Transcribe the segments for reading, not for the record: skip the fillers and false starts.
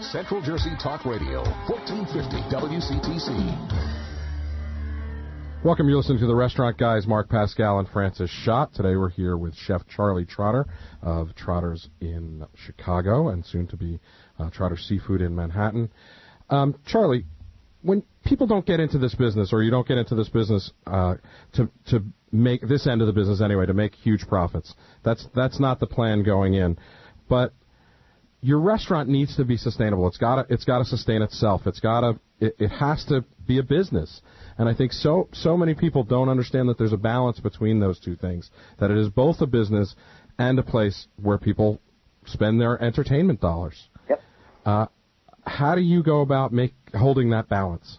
Central Jersey Talk Radio, 1450 WCTC. Welcome. You're listening to the Restaurant Guys, Mark Pascal and Francis Schott. Today we're here with Chef Charlie Trotter of Trotter's in Chicago and soon to be Trotter Seafood in Manhattan. Charlie, when people don't get into this business, or you don't get into this business to make this end of the business anyway, to make huge profits, that's not the plan going in. But your restaurant needs to be sustainable. It's got to sustain itself. It has to be a business. And I think so many people don't understand that there's a balance between those two things, that it is both a business and a place where people spend their entertainment dollars. Yep. How do you go about holding that balance?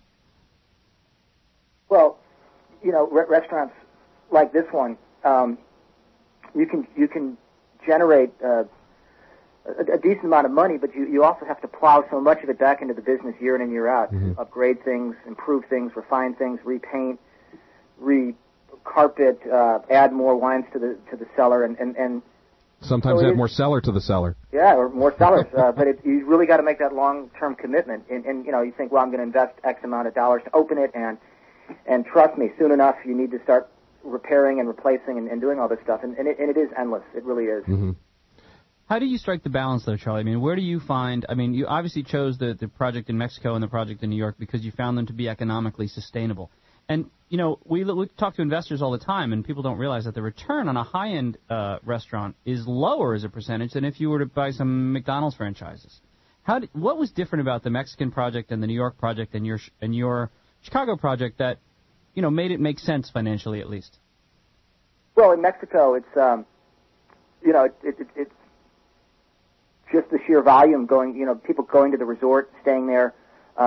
Well, restaurants like this one, you can generate a decent amount of money, but you also have to plow so much of it back into the business year in and year out. Mm-hmm. Upgrade things, improve things, refine things, repaint, re-carpet, add more wines to the cellar, and sometimes so add more cellar to the cellar. Yeah, or more cellars. But you really got to make that long-term commitment. And you think, well, I'm going to invest X amount of dollars to open it, and trust me, soon enough you need to start repairing and replacing and doing all this stuff. And it is endless. It really is. Mm-hmm. How do you strike the balance, though, Charlie? I mean, where do you find... I mean, you obviously chose the project in Mexico and the project in New York because you found them to be economically sustainable. And, we talk to investors all the time, and people don't realize that the return on a high-end restaurant is lower as a percentage than if you were to buy some McDonald's franchises. What was different about the Mexican project and the New York project and your Chicago project that, made it make sense financially, at least? Well, in Mexico, it's, it's just the sheer volume people going to the resort, staying there.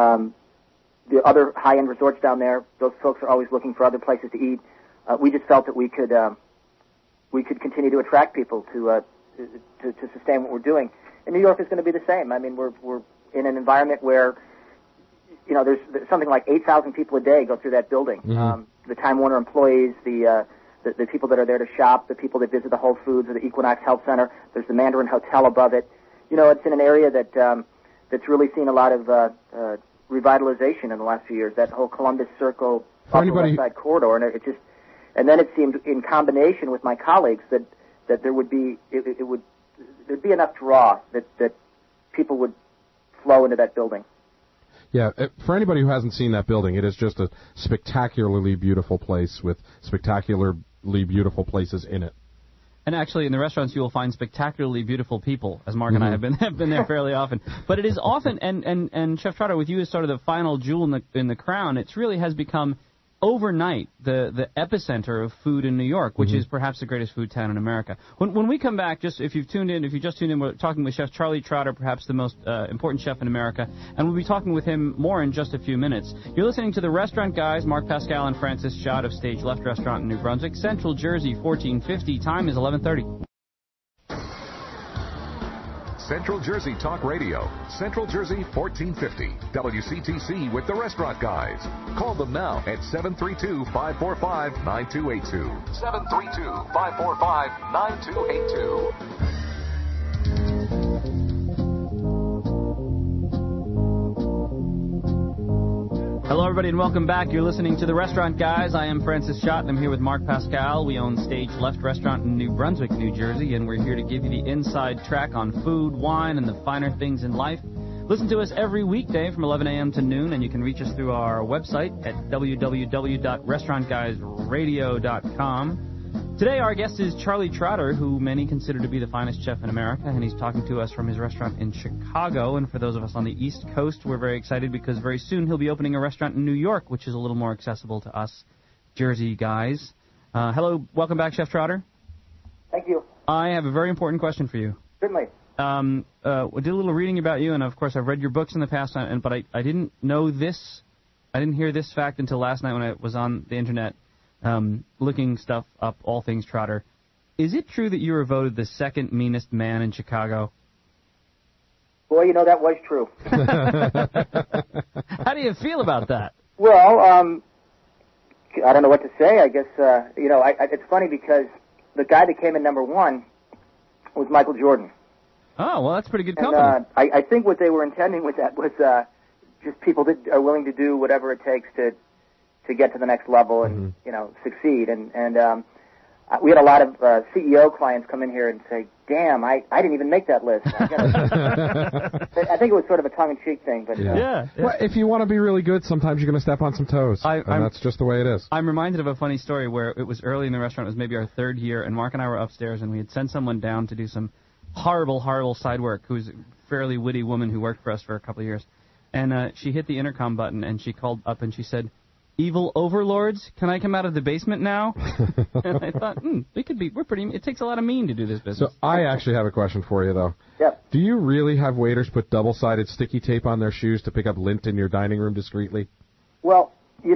The other high-end resorts down there, those folks are always looking for other places to eat. We just felt that we could continue to attract people to sustain what we're doing. And New York is going to be the same. I mean, we're in an environment where, there's something like 8,000 people a day go through that building. Mm-hmm. The Time Warner employees, the people that are there to shop, the people that visit the Whole Foods or the Equinox Health Center. There's the Mandarin Hotel above it. It's in an area that's really seen a lot of revitalization in the last few years. That whole Columbus Circle, Upper West Side corridor, and then it seemed in combination with my colleagues that there would be there'd be enough draw that people would flow into that building. Yeah, for anybody who hasn't seen that building, it is just a spectacularly beautiful place with spectacularly beautiful places in it. And actually, in the restaurants, you will find spectacularly beautiful people, as Mark and I have been there fairly often. But it is often, and Chef Trotter, with you as sort of the final jewel in the crown, it really has become overnight the epicenter of food in New York, which is perhaps the greatest food town in America. When we come back, if you just tuned in, we're talking with Chef Charlie Trotter, perhaps the most important chef in America, and we'll be talking with him more in just a few minutes. You're listening to the Restaurant Guys, Mark Pascal and Francis Schott of Stage Left Restaurant in New Brunswick, Central Jersey, 1450. Time is 11:30. Central Jersey Talk Radio, Central Jersey 1450, WCTC with the Restaurant Guys. Call them now at 732-545-9282. 732-545-9282. Hello, everybody, and welcome back. You're listening to The Restaurant Guys. I am Francis Schott, and I'm here with Mark Pascal. We own Stage Left Restaurant in New Brunswick, New Jersey, and we're here to give you the inside track on food, wine, and the finer things in life. Listen to us every weekday from 11 a.m. to noon, and you can reach us through our website at www.restaurantguysradio.com. Today, our guest is Charlie Trotter, who many consider to be the finest chef in America, and he's talking to us from his restaurant in Chicago. And for those of us on the East Coast, we're very excited because very soon he'll be opening a restaurant in New York, which is a little more accessible to us Jersey guys. Hello, welcome back, Chef Trotter. Thank you. I have a very important question for you. Certainly. We did a little reading about you, and of course I've read your books in the past, but I didn't know this. I didn't hear this fact until last night when I was on the internet. Looking stuff up, all things Trotter. Is it true that you were voted the second meanest man in Chicago? Boy, that was true. How do you feel about that? Well, I don't know what to say. I guess, it's funny because the guy that came in number one was Michael Jordan. Oh, well, that's pretty good And company. I think what they were intending with that was just people that are willing to do whatever it takes to get to the next level and succeed. And we had a lot of CEO clients come in here and say, "Damn, I didn't even make that list." I think it was sort of a tongue-in-cheek thing, but Yeah. Well, if you want to be really good, sometimes you're going to step on some toes, and that's just the way it is. I'm reminded of a funny story where it was early in the restaurant. It was maybe our third year, and Mark and I were upstairs, and we had sent someone down to do some horrible side work, who's a fairly witty woman who worked for us for a couple of years. And she hit the intercom button, and she called up, and she said, "Evil overlords, can I come out of the basement now?" And I thought, it takes a lot of mean to do this business. So I actually have a question for you, though. Yep. Do you really have waiters put double-sided sticky tape on their shoes to pick up lint in your dining room discreetly? Well,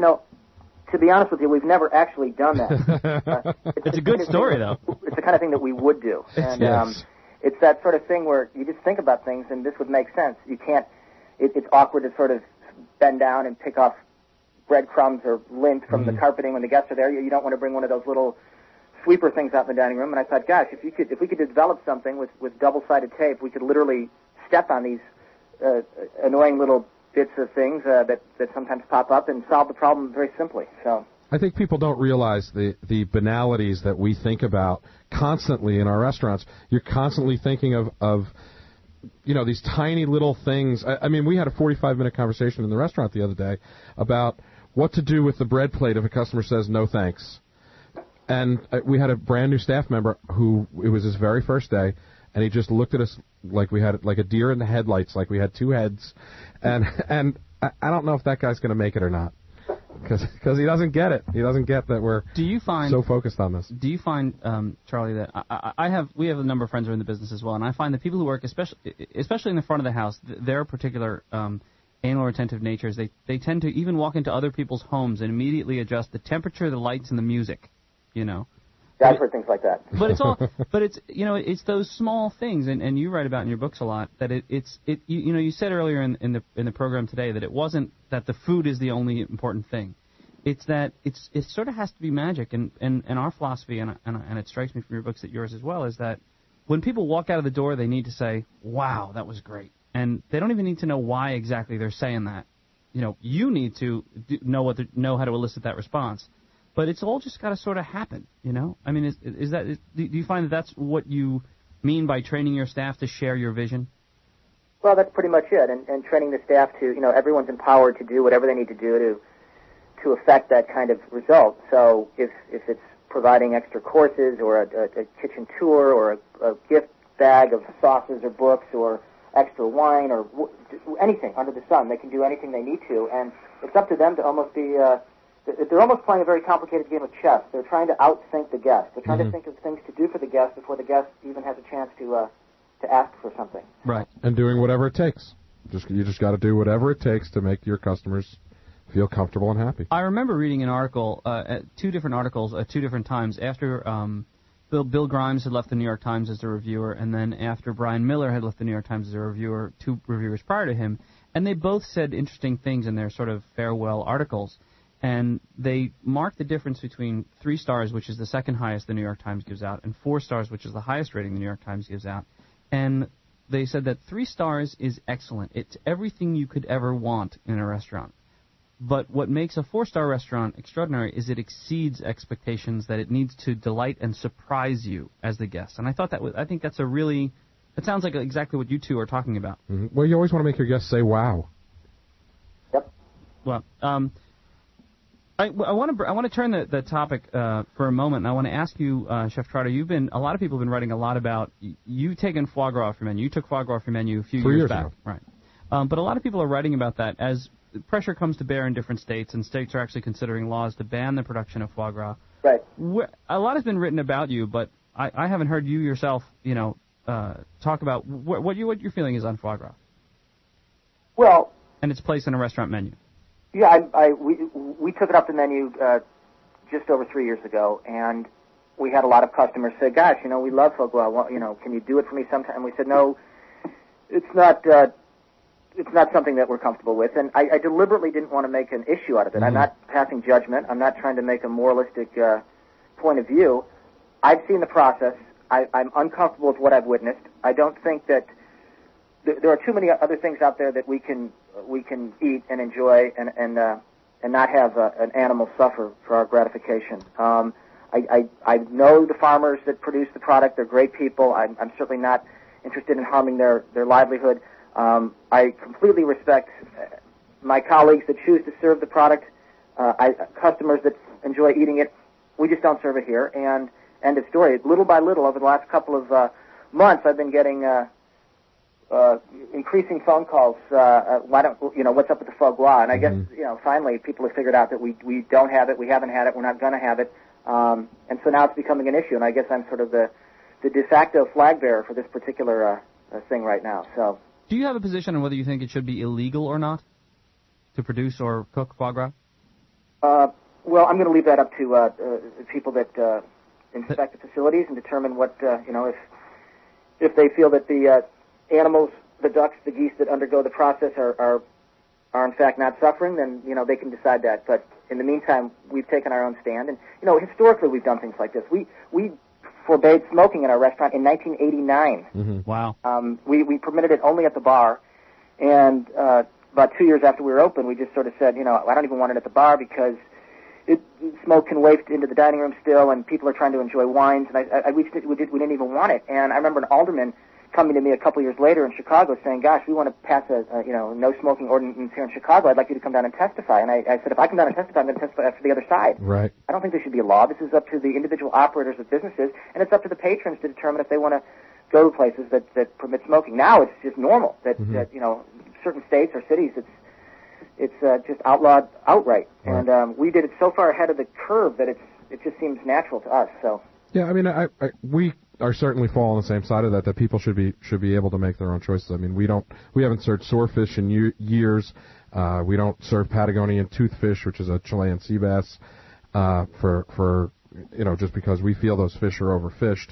to be honest with you, we've never actually done that. It's a good story, though. It's the kind of thing that we would do. And Yes. it's that sort of thing where you just think about things, and this would make sense. You can't. It's awkward to sort of bend down and pick off breadcrumbs or lint from the carpeting when the guests are there. You don't want to bring one of those little sweeper things out in the dining room. And I thought, gosh, if we could develop something with double-sided tape, we could literally step on these annoying little bits of things that sometimes pop up and solve the problem very simply. So I think people don't realize the banalities that we think about constantly in our restaurants. You're constantly thinking of these tiny little things. I mean, we had a 45-minute conversation in the restaurant the other day about what to do with the bread plate if a customer says no thanks. And we had a brand new staff member who, it was his very first day, and he just looked at us like we had like a deer in the headlights, like we had two heads. And I don't know if that guy's going to make it or not, because he doesn't get it. He doesn't get that we're so focused on this. Do you find, Charlie, that we have a number of friends who are in the business as well, and I find that people who work, especially in the front of the house, their particular anal retentive natures, they tend to even walk into other people's homes and immediately adjust the temperature, the lights, and the music. I've heard things like that. But it's those small things, and you write about in your books a lot that you said earlier in the program today that it wasn't that the food is the only important thing. It's that it sort of has to be magic, and our philosophy, and it strikes me from your books that yours as well, is that when people walk out of the door, they need to say, "Wow, that was great," and they don't even need to know why exactly they're saying that. You need to know how to elicit that response. But it's all just got to sort of happen, I mean, do you find that that's what you mean by training your staff to share your vision? Well, that's pretty much it, and training the staff to, everyone's empowered to do whatever they need to do to affect that kind of result. So if it's providing extra courses or a kitchen tour or a gift bag of sauces or books or extra wine or anything under the sun, they can do anything they need to, and it's up to them to almost be... they're almost playing a very complicated game of chess. They're trying to outthink the guest. They're trying to think of things to do for the guest before the guest even has a chance to ask for something. Right. And doing whatever it takes. You just got to do whatever it takes to make your customers feel comfortable and happy. I remember reading an article, two different articles at two different times after Bill Grimes had left the New York Times as a reviewer, and then after Brian Miller had left the New York Times as a reviewer, two reviewers prior to him, and they both said interesting things in their sort of farewell articles. And they marked the difference between 3 stars, which is the second highest the New York Times gives out, and 4 stars, which is the highest rating the New York Times gives out. And they said that 3 stars is excellent. It's everything you could ever want in a restaurant. But what makes a 4-star restaurant extraordinary is it exceeds expectations, that it needs to delight and surprise you as the guest. And I think that's that sounds like exactly what you two are talking about. Mm-hmm. Well, you always want to make your guests say wow. Yep. Well, I want to turn the topic for a moment, and I want to ask you, Chef Trotter. A lot of people have been writing a lot about you taking foie gras off your menu. You took foie gras off your menu a few years back, ago. Right? But a lot of people are writing about that as pressure comes to bear in different states, and states are actually considering laws to ban the production of foie gras. Right. A lot has been written about you, but I haven't heard you yourself, talk about what your feeling is on foie gras. Well, and its place in a restaurant menu. Yeah, we took it off the menu just over 3 years ago, and we had a lot of customers say, "Gosh, we love foie gras. Can you do it for me sometime?" And we said, "No, it's not something that we're comfortable with." And I deliberately didn't want to make an issue out of it. Mm-hmm. I'm not passing judgment. I'm not trying to make a moralistic point of view. I've seen the process. I'm uncomfortable with what I've witnessed. I don't think that there are too many other things out there that we can eat and enjoy and not have an animal suffer for our gratification. I know the farmers that produce the product. They're great people. I'm certainly not interested in harming their livelihood. I completely respect my colleagues that choose to serve the product, customers that enjoy eating it. We just don't serve it here. And end of story. Little by little, over the last couple of months, I've been getting increasing phone calls. Why don't what's up with the foie gras? And I guess finally people have figured out that we don't have it. We haven't had it. We're not going to have it. And so now it's becoming an issue. And I guess I'm sort of the de facto flag bearer for this particular thing right now. So. Do you have a position on whether you think it should be illegal or not to produce or cook foie gras? Well, I'm going to leave that up to people that inspect the facilities and determine what if they feel that the animals, the ducks, the geese that undergo the process are in fact not suffering, then they can decide that. But in the meantime, we've taken our own stand, and historically we've done things like this. We forbade smoking in our restaurant in 1989. Mm-hmm. Wow. We permitted it only at the bar, and about 2 years after we were open, we just sort of said, I don't even want it at the bar because smoke can waft into the dining room still, and people are trying to enjoy wines, and we didn't even want it. And I remember an alderman coming to me a couple years later in Chicago saying, gosh, we want to pass a no smoking ordinance here in Chicago. I'd like you to come down and testify. And I said, if I come down and testify, I'm going to testify for the other side. Right. I don't think there should be a law. This is up to the individual operators of businesses, and it's up to the patrons to determine if they want to go to places that permit smoking. Now it's just normal that certain states or cities it's just outlawed outright. Right. And we did it so far ahead of the curve that it just seems natural to us. So. Yeah, I mean, we are certainly fall on the same side of that people should be able to make their own choices. I mean, we haven't served swordfish in years. We don't serve Patagonian toothfish, which is a Chilean sea bass, for just because we feel those fish are overfished.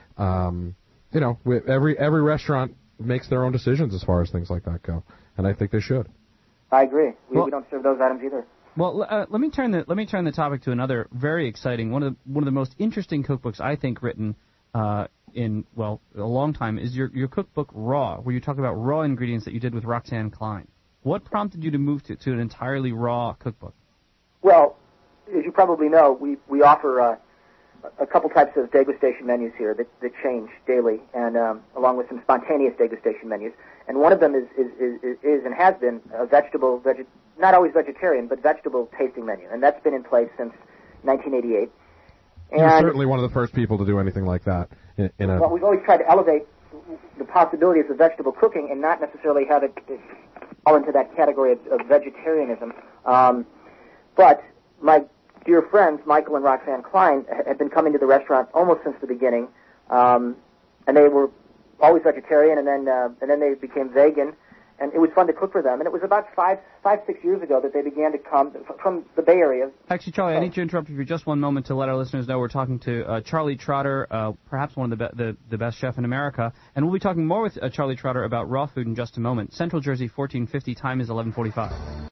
Every restaurant makes their own decisions as far as things like that go, and I think they should. I agree. We don't serve those items either. Well, let me turn the topic to another very exciting one of the most interesting cookbooks I think written in a long time is your cookbook Raw, where you talk about raw ingredients that you did with Roxanne Klein. What prompted you to move to an entirely raw cookbook? Well, as you probably know, we offer a couple types of degustation menus here that change daily, and along with some spontaneous degustation menus. And one of them is and has been a not always vegetarian, but vegetable tasting menu, and that's been in place since 1988. And you're certainly one of the first people to do anything like that. Well, we've always tried to elevate the possibilities of vegetable cooking and not necessarily have it fall into that category of vegetarianism. But my dear friends, Michael and Roxanne Klein, had been coming to the restaurant almost since the beginning, and they were always vegetarian, and then they became vegan, and it was fun to cook for them. And it was about 6 years ago that they began to come from the Bay Area. Actually, Charlie, I need to interrupt you for just one moment to let our listeners know we're talking to Charlie Trotter, perhaps one of the best chef in America, and we'll be talking more with Charlie Trotter about raw food in just a moment. Central Jersey, 1450, time is 11:45.